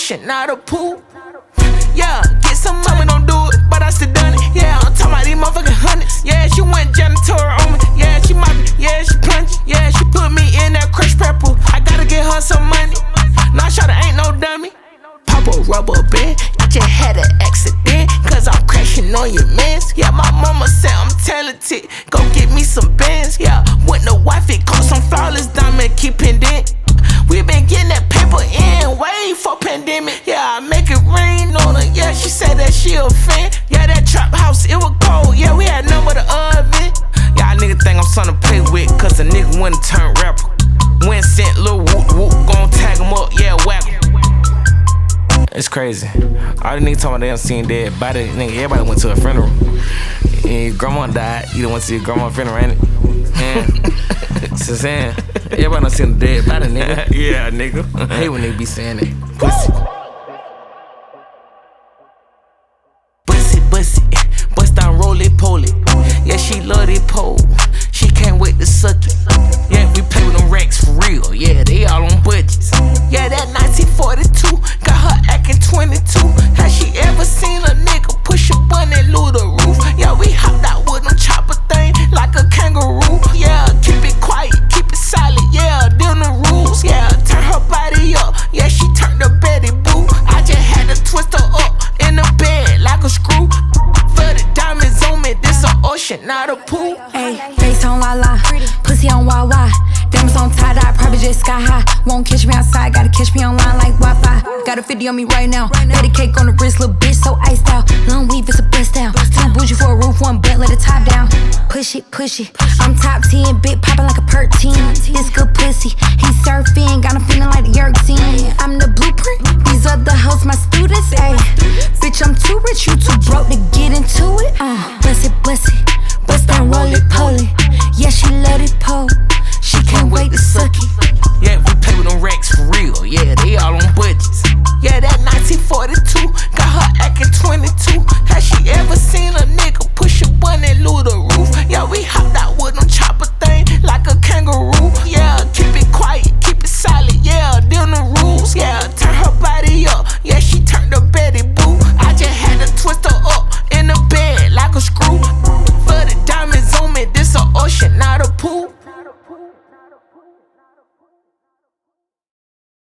ocean, not a pool. Yeah, get some money, don't do it, but I still done it. Yeah, I'm talking about these motherfucking hundreds. Yeah, she went janitor on me. Yeah, she mopping. Yeah, she plunging. Yeah, she put me in that crushed pepper. I gotta get her some money. Nah, shawty ain't no dummy. Pop a rubber band. I just had an accident, cause I'm crashing on your mans. Yeah, my mama said I'm talented. Go get me some bands. Yeah, with the wife, it cost some flawless diamond, keep pendant. We been getting that paper in way for pandemic. Yeah, I make it rain on her. Yeah, she said that she a fan. Yeah, that trap house, it was cold. Yeah, we had none but the oven. Yeah, nigga think I'm something to play with, cause a nigga wouldn't turn rapper. When sent Lil Whoop Whoop, gon' tag him up, yeah, whack him. It's crazy. All the niggas talking about they done seen dead body. Nigga, everybody went to a funeral. And your grandma died. You done went to your grandma's funeral, ain't it? And so saying, everybody done seen a dead body, nigga. Yeah, nigga. I hate when they be saying that. Pussy. Bussy. Bust down, roll it, pole it. Yeah, she love it, pole. She can't wait to suck it. Yeah, we play with them racks for real. Yeah, they all on budgets. Yeah, that 1942 got her acting 22. Has she ever seen a nigga push a button and lose the roof? Yeah, we hopped out with them chopper thing like a kangaroo. Yeah, keep it quiet, keep it solid. Yeah, them the rules. Yeah, turn her body up. Yeah, she turned the Betty Boo. I just had to twist her up in the bed like a screw. Flooded diamonds on me, this an ocean, not a pool. Ayy, face on la, pussy on Wawa. Diamonds on tie-dye, probably just sky high. Won't catch me outside, gotta catch me online like Wi-Fi. Got a 50 on me right now. Patty cake on the wrist, little bitch so iced out. Long weave, it's a bust down. Too bougie for a roof, one butt, let the top down. Push it. I'm top 10, big poppin' like a perk 10. This good pussy, he surfing, got him feeling like the Yerk 10. I'm the blueprint, these other hoes my students. Ayy, bitch, I'm too rich, you too broke to get into it. Bust it, bust down, roll it, pole it. Yeah, she love it, pole. She can't wait to suck it. Yeah, we play with them racks for real. Yeah, they all on budgets. Yeah, that 1942 got